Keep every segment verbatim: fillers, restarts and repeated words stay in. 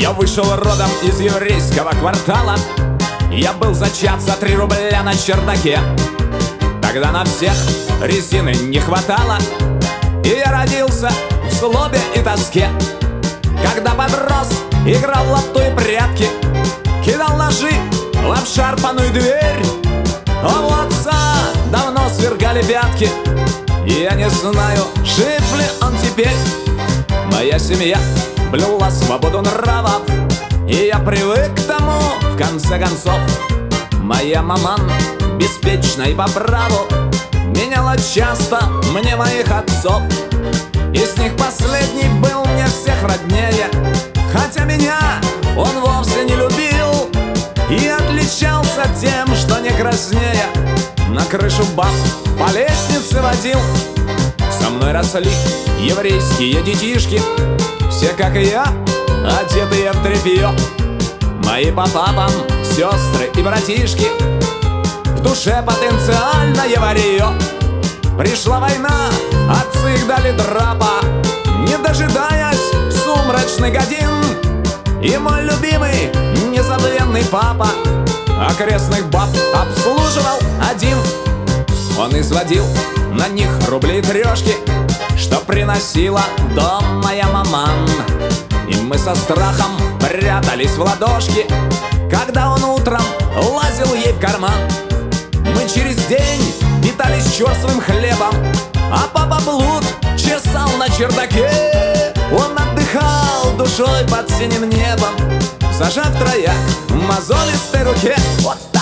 Я вышел родом из еврейского квартала. Я был зачат за три рубля на чердаке. Тогда на всех резины не хватало, и я родился в злобе и тоске. Когда подрос, играл в лото и прятки, кидал ножи в обшарпанную дверь. А у отца давно свергали пятки, и я не знаю, жив ли он теперь. Моя семья блюла свободу нравов, и я привык к тому, в конце концов. Моя маман беспечна и по праву меняла часто мне моих отцов. Из них последний был мне всех роднее, хотя меня он вовсе не любил и отличался тем, что не краснея на крышу баб по лестнице водил. Со мной росли еврейские детишки, все, как и я, одетые в тряпье. Мои по папам сестры и братишки, в душе потенциальное варье. Пришла война, отцы их дали драпа, не дожидаясь сумрачных годин. И мой любимый, незабвенный папа окрестных баб обслуживал один. Он изводил на них рубли и трешки, что приносила дом моя маман. И мы со страхом прятались в ладошки, когда он утром лазил ей в карман. Мы через день питались черствым хлебом, а папа блуд чесал на чердаке. Он отдыхал душой под синим небом, зажав трояк в мозолистой руке. Вот так.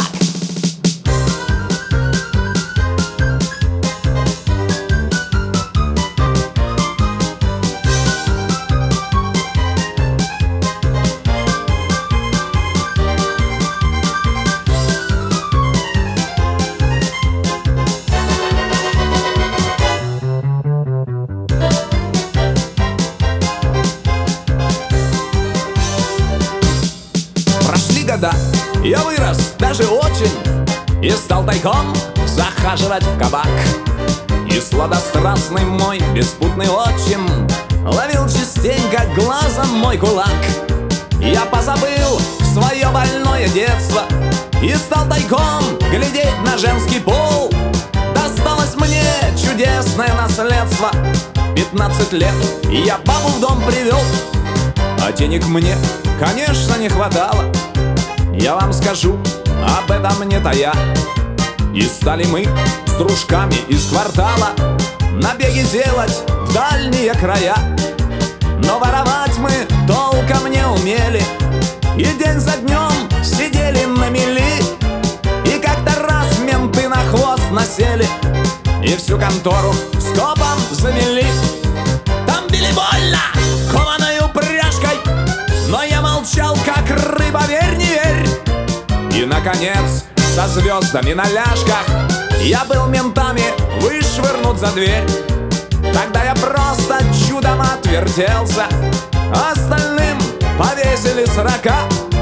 Да, я вырос даже очень и стал тайком захаживать в кабак. И сладострастный мой беспутный отчим ловил частенько глазом мой кулак. Я позабыл свое больное детство и стал тайком глядеть на женский пол. Досталось мне чудесное наследство. В пятнадцать лет я бабу в дом привел, а денег мне, конечно, не хватало. Я вам скажу об этом не тая. И стали мы с дружками из квартала набеги делать в дальние края. Но воровать мы толком не умели, и день за днем сидели на мели. И как-то раз менты на хвост насели и всю контору скопом замели. Там били больно кованой упряжкой, но я молчал, как рыба, верь, не верь. И, наконец, со звездами на ляжках я был ментами вышвырнут за дверь. Тогда я просто чудом отвертелся, остальным повесили сорока.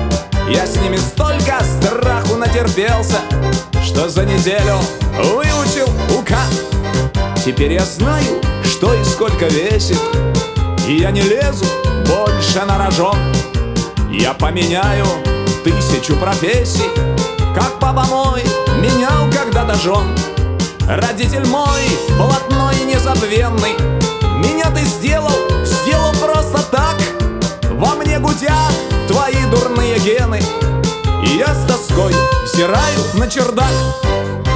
Я с ними столько страху натерпелся, что за неделю выучил УК. Теперь я знаю, что и сколько весит, и я не лезу больше на рожон. Я поменяю тысячу профессий, как папа мой менял когда-то жен. Родитель мой блатной и незабвенный, меня ты сделал, сделал просто так. Во мне гудят твои дурные гены, и я с тоской взираю на чердак.